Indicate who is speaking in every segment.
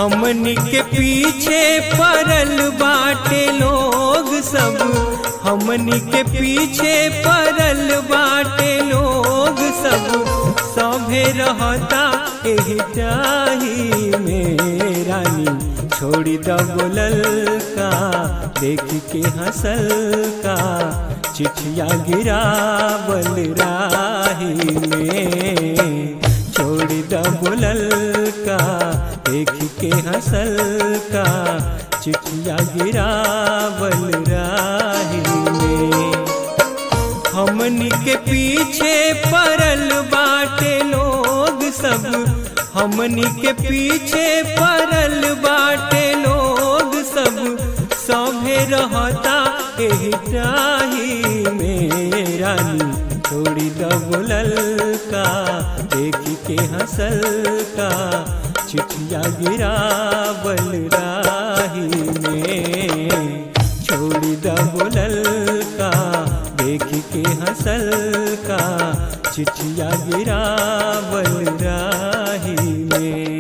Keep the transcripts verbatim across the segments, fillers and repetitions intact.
Speaker 1: हमनी के पीछे पड़ल बाटे लोग सब, हमनी के पीछे पड़ल बाटे लोग सब, सभे रहता एही चाही में रानी छोड़ी द बोलल का, देख के हंसल का, चिट्ठिया गिरावल राही में, छोड़ी द बोलल का, देख के हंसल का, चिट्ठिया गिरावल राही में। हमनी के पीछे पड़ल बाटे लोग सब, हमनी के पीछे पड़ल बाटे लोग सब, सभे रहता एही चाही में रानी छोड़ी द बोलल का, देख के हंसल का, चिट्ठिया गिरावल राही में, छोड़ी द बोलल का, देख के हंसल का, चिट्ठिया गिरावल राही में।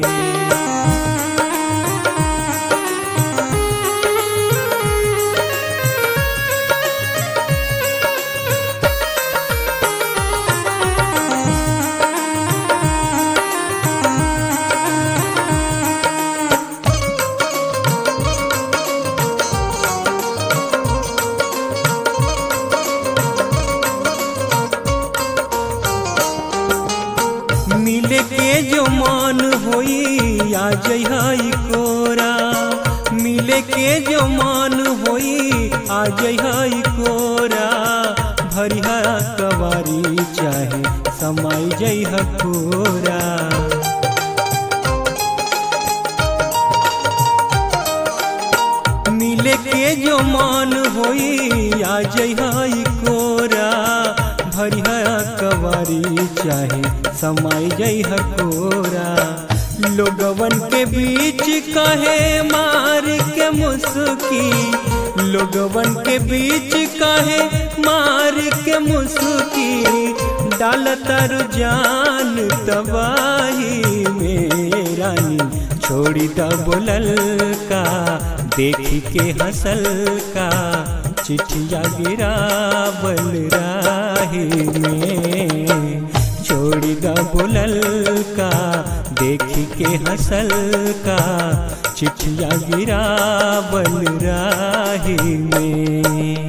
Speaker 1: मिले के जो मान होई आ जइहाई कोरा, मिले के जो मान होई आ जइहाई कोरा, भरिया कवारी चाहे समाई जइहा कोरा। मिले के जो मान होई आ जइहाई कोरा, भरिया कवारी चाहे समाई जइहा कोरा। लोगवन के बीच कहे मार के मुस्की, लोगवन के बीच कहे मार के मुस्की, डालता रुझान तबाही में रानी छोड़ी द बोलल का, देख के हंसल का, चिट्ठिया गिरावल राही में, छोड़ी द बोलल का, देख के हंसल का, चिट्ठिया गिरावल राही में।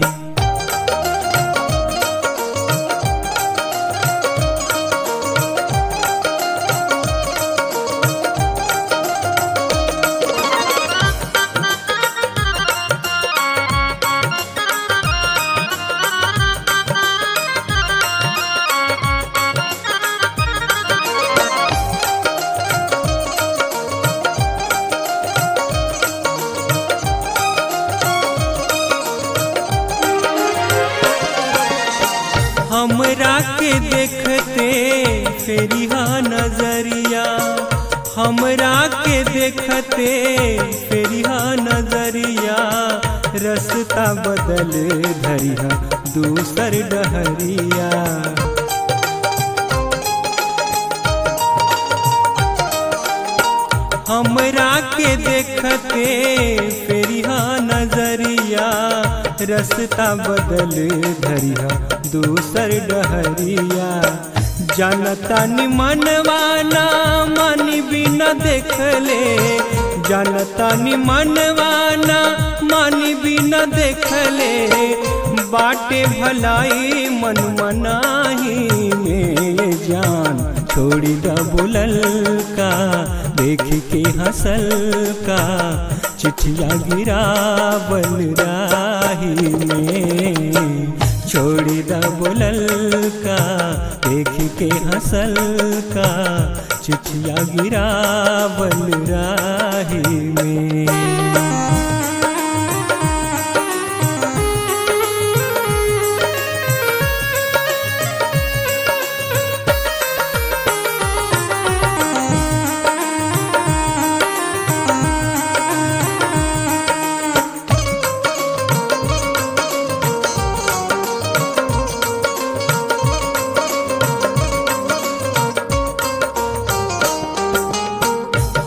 Speaker 1: हमरा के देखते फेरिया नजरिया, हमरा के देखते फेरिया नजरिया, रास्ता बदल धरिया दूसर डहरिया। हमरा के देखते फेरिया नजरिया, रास्ता बदल धरिया दूसर डहरिया। जानता नि मनवाना मन बिना देखले, जानता नि मनवाना मन बिना देखले, बाटे भलाई मन मनाही में जान छोड़ी द बोलल का, देख के हंसल का, चिट्ठिया गिरावल राही में, छोड़ी द बोलल का, देख के हंसल का, चिट्ठिया गिरावल राही में।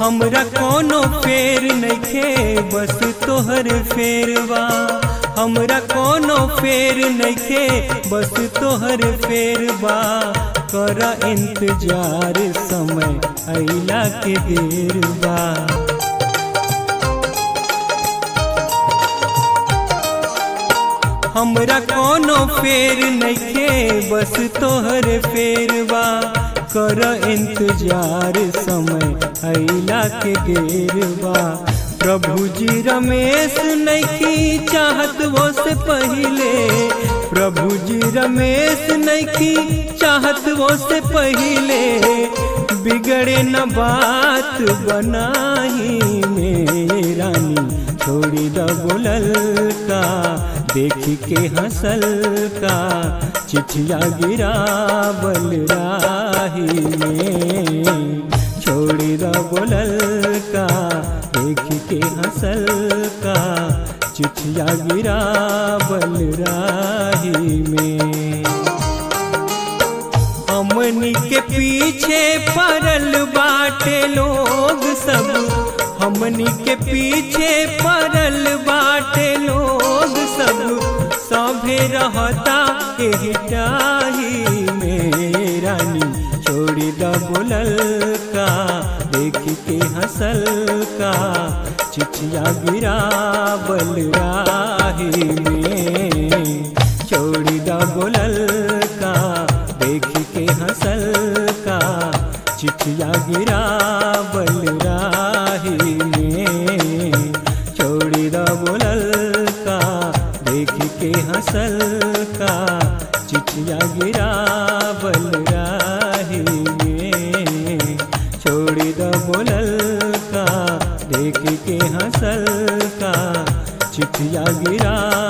Speaker 1: हमरा कोनो फेर नइखे बस तोहर फेरवा, हमरा कोनो फेर नइखे बस तोहर फेरवा। कर इंतजार समय अइला के देर बा। हमरा कोनो फेर नइखे बस तोहर फेरवा। कर इंतजार समय अइला के देरवा। प्रभु जी रमेश नइखी चाहत वो से पहिले, प्रभु जी रमेश नइखी चाहत वो से पहिले। बिगड़े न बात बनाही में रानी, छोड़ी द बोलल का देखी के हंसल का। चिट्ठिया गिरावल राही में, छोड़ी द बोलल का देखी के हंसल का। चिट्ठिया गिरावल राही में। हमनी के पीछे पड़ल बाटे लोग सब, हमनी के पीछे पड़ल बाटे लोग सब। सभे रहता एही टाही में रानी, छोड़ी द बोलल का देखी के हंसल का। चिट्ठिया गिरावल राही में, छोड़ी द बोलल का देखी के हंसल का। चिट्ठिया गिरावल राही में, छोड़ी द बोलल का देखी के हंसल का। चिट्ठिया गिरावल राही में, छोड़ी द बोलल का देखी के हंसल का। चिट्ठिया गिरा